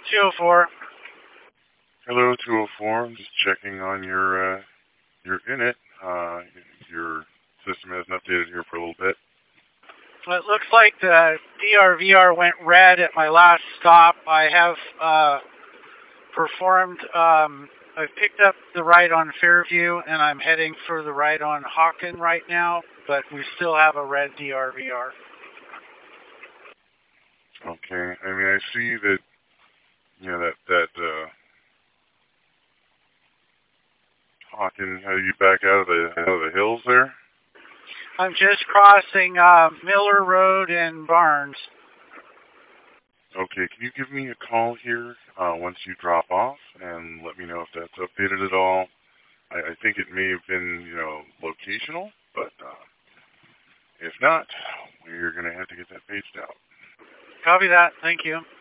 204. Hello, 204. I'm just checking on your init. Your system hasn't updated here for a little bit. Well, it looks like the DRVR went red at my last stop. I have performed, I picked up the ride on Fairview, and I'm heading for the ride on Hawken right now, but we still have a red DRVR. Okay. I mean, I see that, that Hawken had you back out of the hills there. I'm just crossing Miller Road and Barnes. Okay, can you give me a call here once you drop off and let me know if that's updated at all? I think it may have been, locational, but if not, we're going to have to get that paged out. Copy that. Thank you.